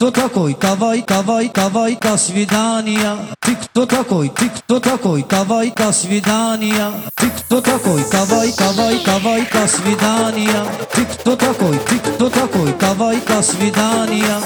кто такой? Давай, давай, давай, до свидания. Ты кто такой? Ты кто такой? Давай, до свидания. Ты кто такой? Давай, давай, давай, до свидания. Ты кто такой? Ты кто такой? Давай, до свидания.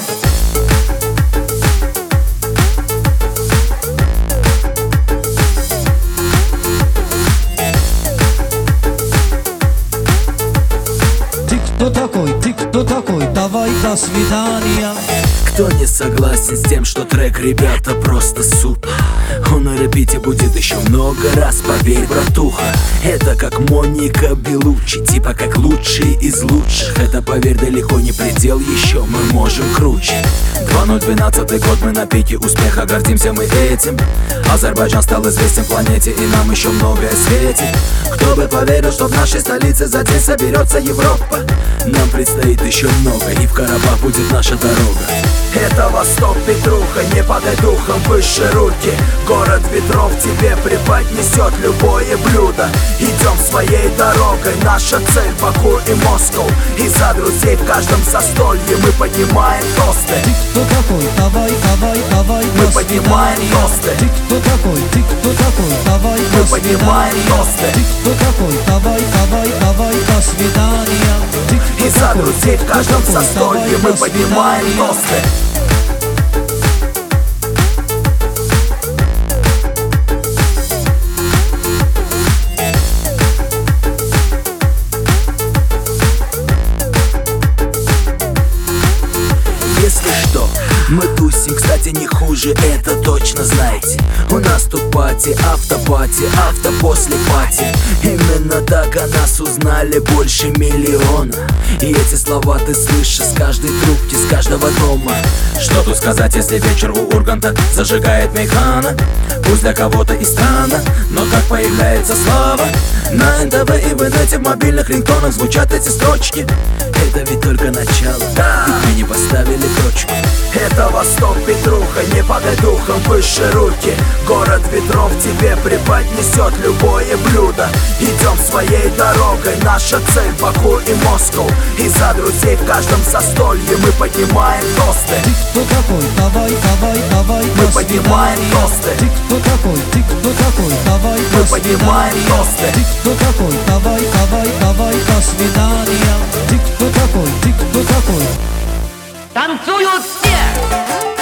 Кто такой? Ты кто такой? Давай, до свидания. Кто не согласен с тем, что трек, ребята, просто супер? Он на репите будет еще много раз, поверь, братуха. Это как Моника Белуччи, типа как лучший из лучших. Это, поверь, далеко не предел, еще мы можем круче. 2012 год, мы на пике успеха, гордимся мы этим. Азербайджан стал известен планете, и нам еще многое светит. Кто бы поверил, что в нашей столице за день соберется Европа. Нам предстоит еще много, и в Карабах будет наша дорога. Это Восток, Петруха, не падай духом, выше руки. Город ветров тебе преподнесет любое блюдо. Идем своей дорогой, наша цель Баку и Москва. И за друзей в каждом застолье мы поднимаем тосты. Ты кто такой? Давай, давай, давай, мы поднимаем тосты. Ты кто такой? Ты кто такой? Давай, мы поднимаем тосты. Ты кто такой? Давай, давай, давай, до свидания. И за друзей в каждом застолье мы поднимаем тосты. Если что, мы тусим, кстати, не хуже, это точно знаете. У нас тут пати, автопати, авто после пати. Именно так о нас узнали больше миллиона. И эти слова ты слышишь с каждой трубки, с каждого дома. Что тут сказать, если вечер у Урганта зажигает мейхана? Пусть для кого-то и странно, но так появляется слава. На НТВ и в инете в мобильных рингтонах звучат эти строчки. Это ведь только начало, ведь мы не поставили точку. Это Восток, Петруха, не падай духом, выше руки. Город ветров тебе преподнесет любое блюдо. Идем своей дорогой, наша цель Баку и Москва. И за друзей в каждом застолье мы поднимаем тосты. Ты кто такой? Давай, давай, давай, мы поднимаем тосты. Ты кто такой? Ты кто такой? Давай, мы поднимаем тосты. Ты кто такой? Давай, давай, давай, до свидания. Ты кто такой? Ты кто такой? Танцуют все!